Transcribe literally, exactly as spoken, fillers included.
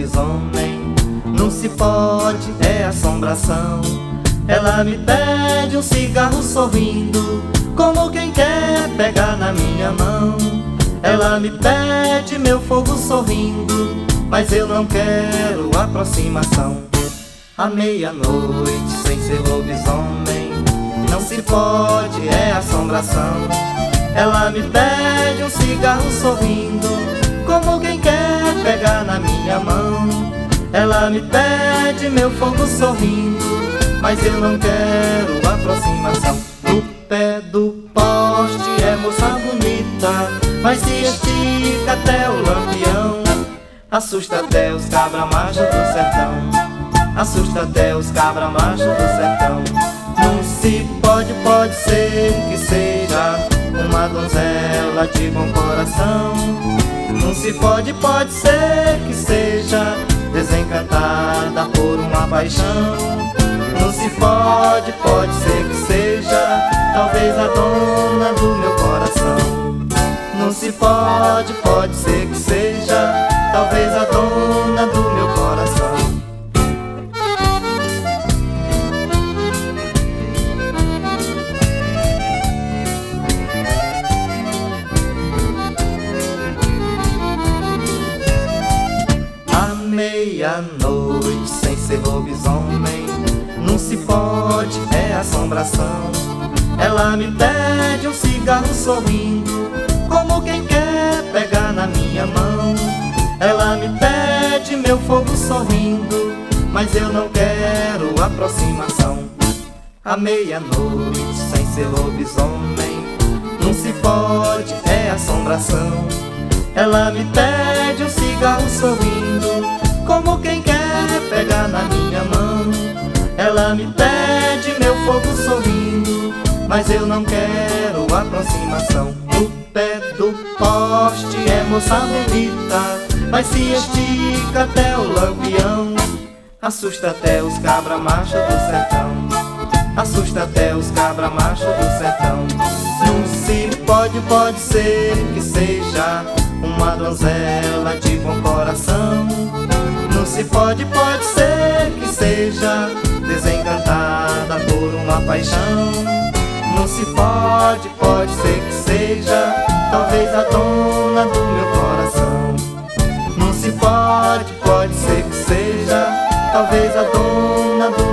lobisomem. Não se pode, é assombração. Ela me pede um cigarro sorrindo, como quem quer pegar na minha mão. Ela me pede meu fogo sorrindo, mas eu não quero aproximação. À meia-noite, sem ser lobisomem, não se pode, é assombração. Ela me pede um cigarro sorrindo, como quem quer pegar na minha mão. Ela me pede meu fogo sorrindo, mas eu não quero aproximação. No pé do poste é moça bonita, mas se estica até o lampião. Assusta até os cabra macho do sertão. Assusta até os cabra macho do sertão. Não se pode, pode ser que seja uma donzela de bom coração. Não se pode, pode ser que seja desencantada por uma paixão. Não se pode, pode ser que seja talvez a dona do meu coração. Não se pode, pode ser que seja talvez a dona do meu coração. À meia-noite, sem ser lobisomem, não se pode, é assombração. Ela me pede um cigarro sorrindo, como quem quer pegar na minha mão. Ela me pede meu fogo sorrindo, mas eu não quero aproximação. À meia-noite, sem ser lobisomem, não se pode, é assombração. Ela me pede um cigarro sorrindo, como quem quer pegar na minha mão. Ela me pede meu fogo sorrindo, mas eu não quero aproximação. No pé do poste é moça bonita, mas se estica até o lampião. Assusta até os cabra macho do sertão. Assusta até os cabra macho do sertão. Não se pode, pode ser que seja uma donzela de bom coração. Não se pode, pode ser que seja desencantada por uma paixão. Não se pode, pode ser que seja talvez a dona do meu coração. Não se pode, pode ser que seja talvez a dona do